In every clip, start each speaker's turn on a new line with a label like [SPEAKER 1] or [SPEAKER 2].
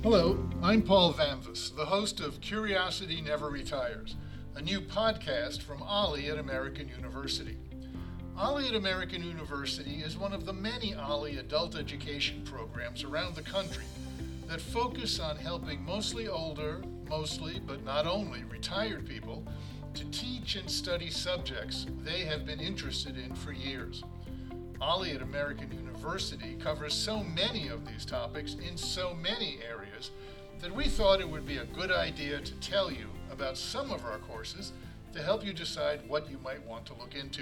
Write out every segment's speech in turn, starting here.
[SPEAKER 1] Hello, I'm Paul Vanvus, the host of Curiosity Never Retires, a new podcast from Ollie at American University. Ollie at American University is one of the many Ollie adult education programs around the country that focus on helping mostly older, but not only, retired people to teach and study subjects they have been interested in for years. Ollie at American University covers so many of these topics in so many areas that we thought it would be a good idea to tell you about some of our courses to help you decide what you might want to look into.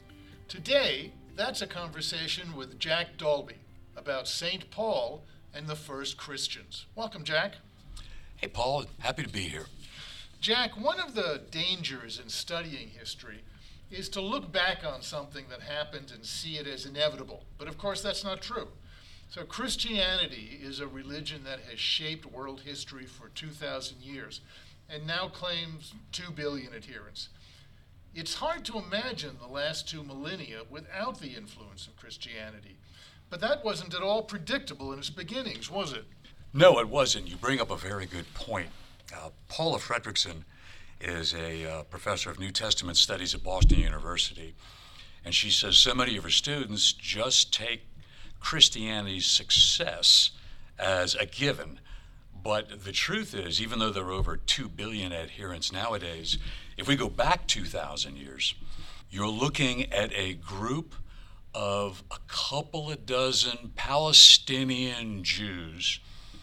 [SPEAKER 1] Today, that's a conversation with Jack Dalby about St. Paul and the first Christians. Welcome, Jack.
[SPEAKER 2] Hey, Paul. Happy to be here.
[SPEAKER 1] Jack, one of the dangers in studying history is to look back on something that happened and see it as inevitable. But of course, that's not true. So Christianity is a religion that has shaped world history for 2,000 years and now claims 2 billion adherents. It's hard to imagine the last 2 millennia without the influence of Christianity. But that wasn't at all predictable in its beginnings, was it?
[SPEAKER 2] No, it wasn't. You bring up a very good point. Paula Fredrickson is a professor of New Testament studies at Boston University. And she says so many of her students just take Christianity's success as a given. But the truth is, even though there are over 2 billion adherents nowadays, if we go back 2,000 years, you're looking at a group of a couple of dozen Palestinian Jews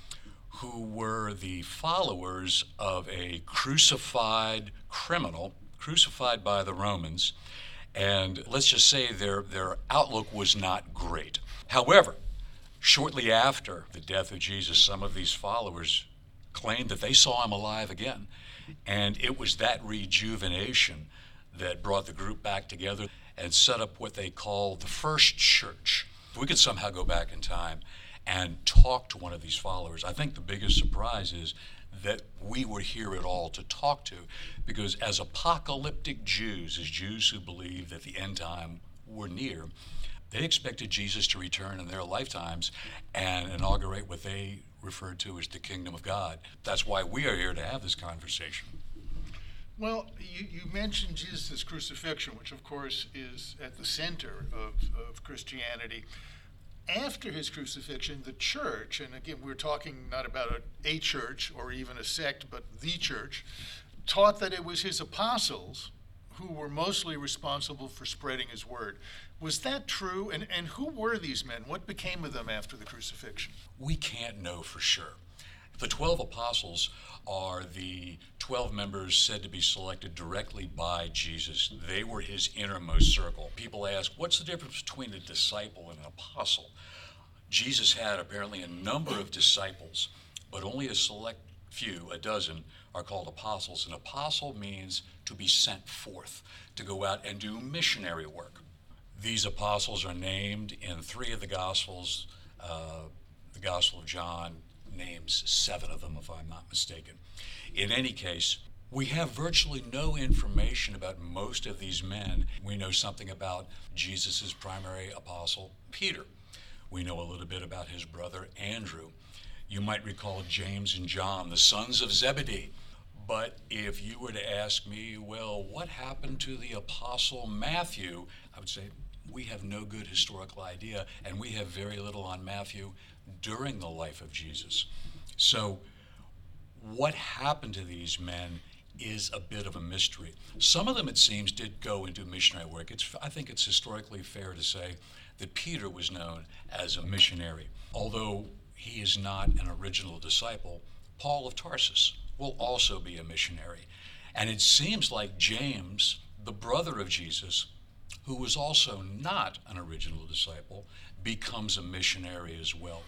[SPEAKER 2] who were the followers of a crucified criminal, crucified by the Romans, and let's just say their outlook was not great. However, shortly after the death of Jesus, some of these followers claimed that they saw him alive again, and it was that rejuvenation that brought the group back together and set up what they call the first church. If we could somehow go back in time and talk to one of these followers, I think the biggest surprise is that we were here at all to talk to, because as apocalyptic Jews, as Jews who believed that the end time were near, they expected Jesus to return in their lifetimes and inaugurate what they referred to as the kingdom of God. That's why we are here to have this conversation.
[SPEAKER 1] Well, you mentioned Jesus' crucifixion, which of course is at the center of Christianity. After his crucifixion, the church, and again, we're talking not about a church or even a sect, but the church, taught that it was his apostles who were mostly responsible for spreading his word. Was that true? And who were these men? What became of them after the crucifixion?
[SPEAKER 2] We can't know for sure. The 12 apostles are the 12 members said to be selected directly by Jesus. They were his innermost circle. People ask, what's the difference between a disciple and an apostle? Jesus had apparently a number of disciples, but only a select few, a dozen, are called apostles. An apostle means to be sent forth, to go out and do missionary work. These apostles are named in 3 of the Gospels. The Gospel of John names 7 of them, if I'm not mistaken. In any case, we have virtually no information about most of these men. We know something about Jesus' primary apostle, Peter. We know a little bit about his brother, Andrew. You might recall James and John, the sons of Zebedee. But if you were to ask me, well, what happened to the apostle Matthew? I would say we have no good historical idea, and we have very little on Matthew during the life of Jesus. So what happened to these men is a bit of a mystery. Some of them, it seems, did go into missionary work. I think it's historically fair to say that Peter was known as a missionary. Although he is not an original disciple, Paul of Tarsus will also be a missionary. And it seems like James, the brother of Jesus, who was also not an original disciple, becomes a missionary as well.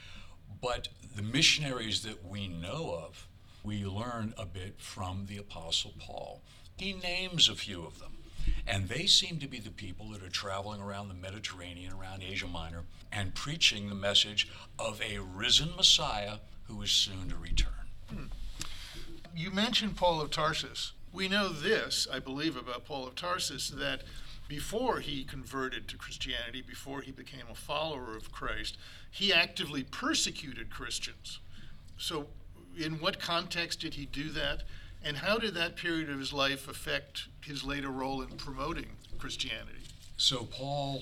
[SPEAKER 2] But the missionaries that we know of, we learn a bit from the Apostle Paul. He names a few of them, and they seem to be the people that are traveling around the Mediterranean, around Asia Minor, and preaching the message of a risen Messiah who is soon to return.
[SPEAKER 1] You mentioned Paul of Tarsus. We know this, I believe, about Paul of Tarsus, that before he converted to Christianity, before he became a follower of Christ, he actively persecuted Christians. So in what context did he do that? And how did that period of his life affect his later role in promoting Christianity?
[SPEAKER 2] So Paul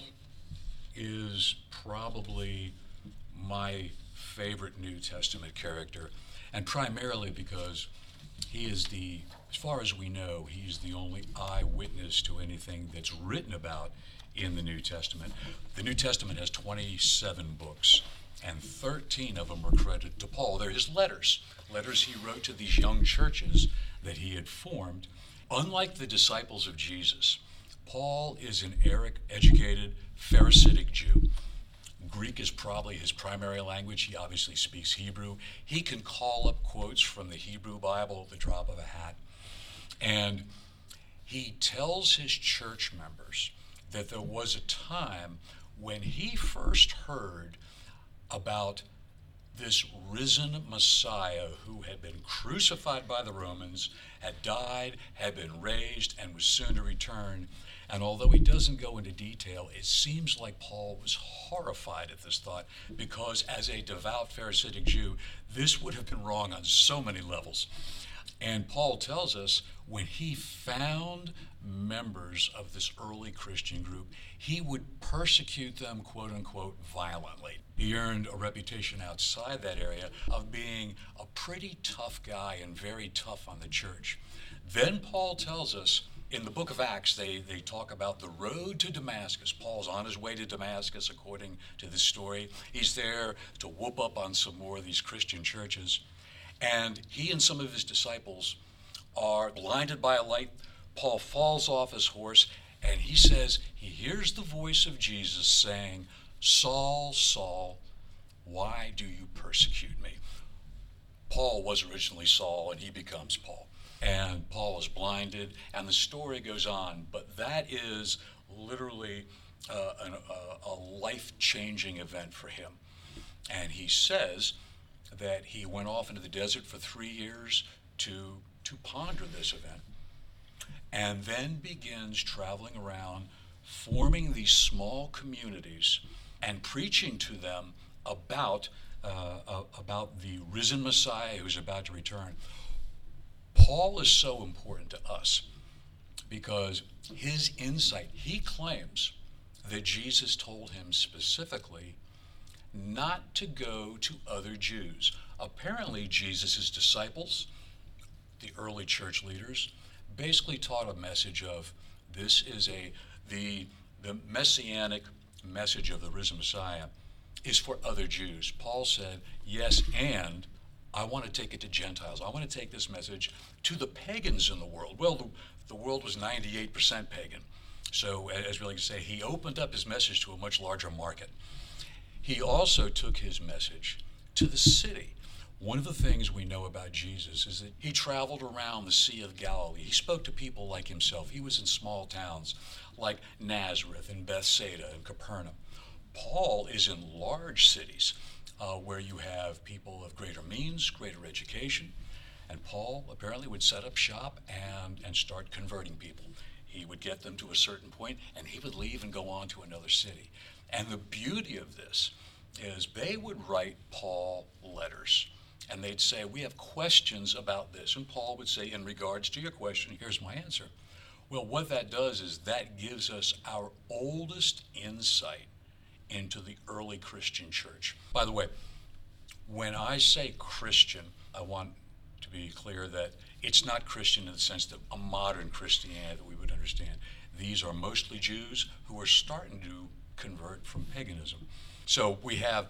[SPEAKER 2] is probably my favorite New Testament character, and primarily because he is as far as we know, he's the only eyewitness to anything that's written about in the New Testament. The New Testament has 27 books, and 13 of them are credited to Paul. They're his letters he wrote to these young churches that he had formed. Unlike the disciples of Jesus, Paul is an educated, Pharisaic Jew. Greek is probably his primary language. He obviously speaks Hebrew. He can call up quotes from the Hebrew Bible at the drop of a hat. And he tells his church members that there was a time when he first heard about this risen Messiah who had been crucified by the Romans, had died, had been raised, and was soon to return. And although he doesn't go into detail, it seems like Paul was horrified at this thought, because as a devout Pharisaic Jew, this would have been wrong on so many levels. And Paul tells us when he found members of this early Christian group, he would persecute them, quote unquote, violently. He earned a reputation outside that area of being a pretty tough guy and very tough on the church. Then Paul tells us in the book of Acts, they talk about the road to Damascus. Paul's on his way to Damascus, according to this story. He's there to whoop up on some more of these Christian churches. And he and some of his disciples are blinded by a light. Paul falls off his horse, and he says he hears the voice of Jesus saying, "Saul, Saul, why do you persecute me?" Paul was originally Saul, and he becomes Paul. And Paul is blinded, and the story goes on. But that is literally a life-changing event for him. And he says that he went off into the desert for 3 years to ponder this event, and then begins traveling around, forming these small communities and preaching to them about the risen Messiah who's about to return. Paul is so important to us because his insight, he claims that Jesus told him specifically not to go to other Jews. Apparently, Jesus' disciples, the early church leaders, basically taught a message of this is the messianic message of the risen Messiah is for other Jews. Paul said, yes, and I want to take it to Gentiles. I want to take this message to the pagans in the world. Well, the world was 98% pagan. So, as we like to say, he opened up his message to a much larger market. He also took his message to the city. One of the things we know about Jesus is that he traveled around the Sea of Galilee. He spoke to people like himself. He was in small towns like Nazareth and Bethsaida and Capernaum. Paul is in large cities where you have people of greater means, greater education, and Paul apparently would set up shop and start converting people. He would get them to a certain point, and he would leave and go on to another city. And the beauty of this is they would write Paul letters, and they'd say, we have questions about this. And Paul would say, in regards to your question, here's my answer. Well, what that does is that gives us our oldest insight into the early Christian church. By the way, when I say Christian, I want to be clear that it's not Christian in the sense that a modern Christianity that we would understand. These are mostly Jews who are starting to convert from paganism. So we have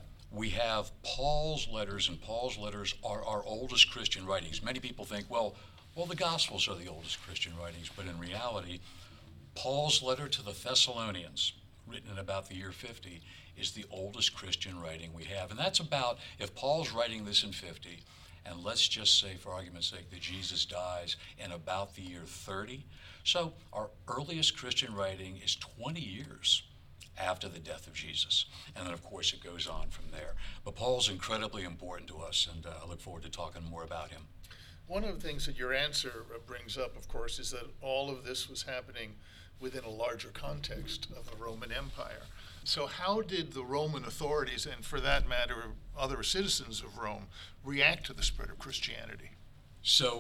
[SPEAKER 2] Paul's letters, and Paul's letters are our oldest Christian writings. Many people think, well, the Gospels are the oldest Christian writings, but in reality, Paul's letter to the Thessalonians, written in about the year 50, is the oldest Christian writing we have. And that's about, if Paul's writing this in 50, and let's just say, for argument's sake, that Jesus dies in about the year 30, so our earliest Christian writing is 20 years after the death of Jesus. And then, of course, it goes on from there. But Paul's incredibly important to us, and I look forward to talking more about him.
[SPEAKER 1] One of the things that your answer brings up, of course, is that all of this was happening within a larger context of the Roman Empire. So how did the Roman authorities, and for that matter, other citizens of Rome, react to the spread of Christianity?
[SPEAKER 2] So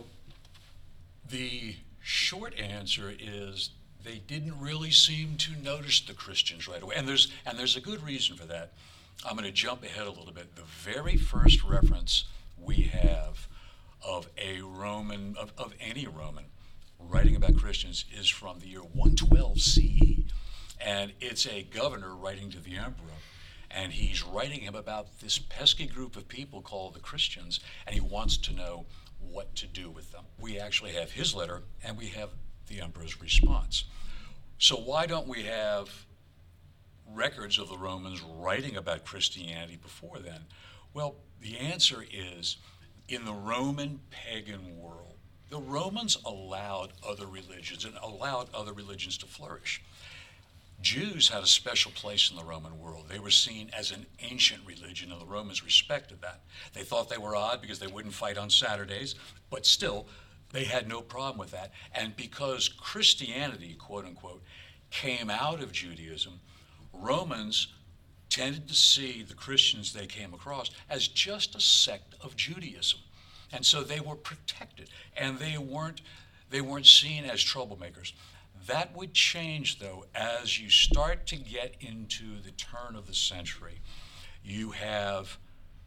[SPEAKER 2] the short answer is they didn't really seem to notice the Christians right away. And there's a good reason for that. I'm going to jump ahead a little bit. The very first reference we have of a Roman, of any Roman, writing about Christians is from the year 112 CE. And it's a governor writing to the emperor. And he's writing him about this pesky group of people called the Christians, and he wants to know what to do with them. We actually have his letter, and we have the emperor's response. So why don't we have records of the Romans writing about Christianity before then? Well, the answer is, in the Roman pagan world, the Romans allowed other religions and allowed other religions to flourish. Jews had a special place in the Roman world. They were seen as an ancient religion, and the Romans respected that. They thought they were odd because they wouldn't fight on Saturdays, but still, they had no problem with that. And because Christianity, quote unquote, came out of Judaism, Romans tended to see the Christians they came across as just a sect of Judaism. And so they were protected, and they weren't seen as troublemakers. That would change, though, as you start to get into the turn of the century. You have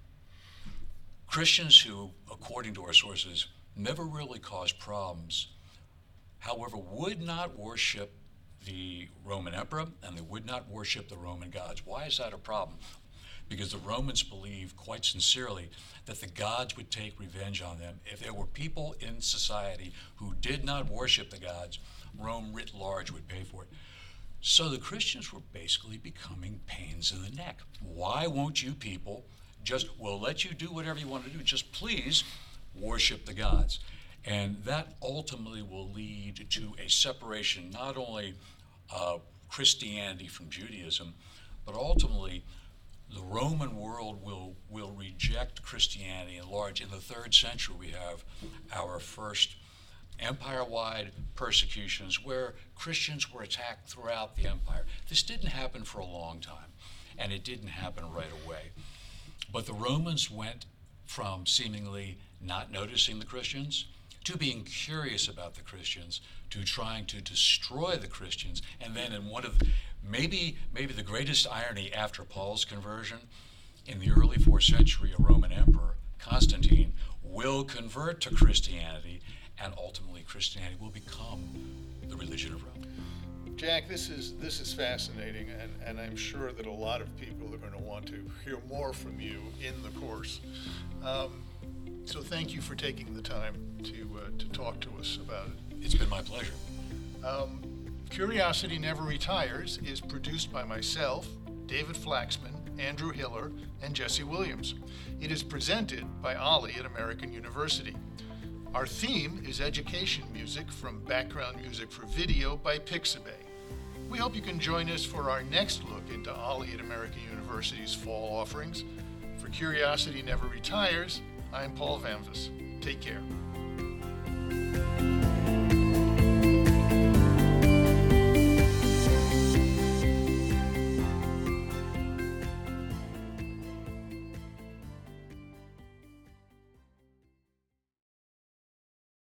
[SPEAKER 2] Christians who, according to our sources, never really caused problems, however, would not worship the Roman emperor, and they would not worship the Roman gods. Why is that a problem? Because the Romans believed quite sincerely that the gods would take revenge on them. If there were people in society who did not worship the gods, Rome writ large would pay for it. So the Christians were basically becoming pains in the neck. Why won't you people we'll let you do whatever you want to do, just please worship the gods. And that ultimately will lead to a separation not only of Christianity from Judaism, but ultimately the Roman world will reject Christianity in large. In the 3rd century, we have our first empire-wide persecutions where Christians were attacked throughout the empire. This didn't happen for a long time, and it didn't happen right away. But the Romans went from seemingly not noticing the Christians to being curious about the Christians, to trying to destroy the Christians, and then in one of maybe the greatest irony after Paul's conversion, in the early 4th century, a Roman emperor, Constantine, will convert to Christianity, and ultimately Christianity will become the religion of Rome.
[SPEAKER 1] Jack, this is fascinating, and I'm sure that a lot of people are going to want to hear more from you in the course. So thank you for taking the time to talk to us about it.
[SPEAKER 2] It's been my pleasure.
[SPEAKER 1] Curiosity Never Retires is produced by myself, David Flaxman, Andrew Hiller, and Jesse Williams. It is presented by Ollie at American University. Our theme is education music from Background Music for Video by Pixabay. We hope you can join us for our next look into Ollie at American University's fall offerings. For Curiosity Never Retires, I'm Paul Vanvis. Take care.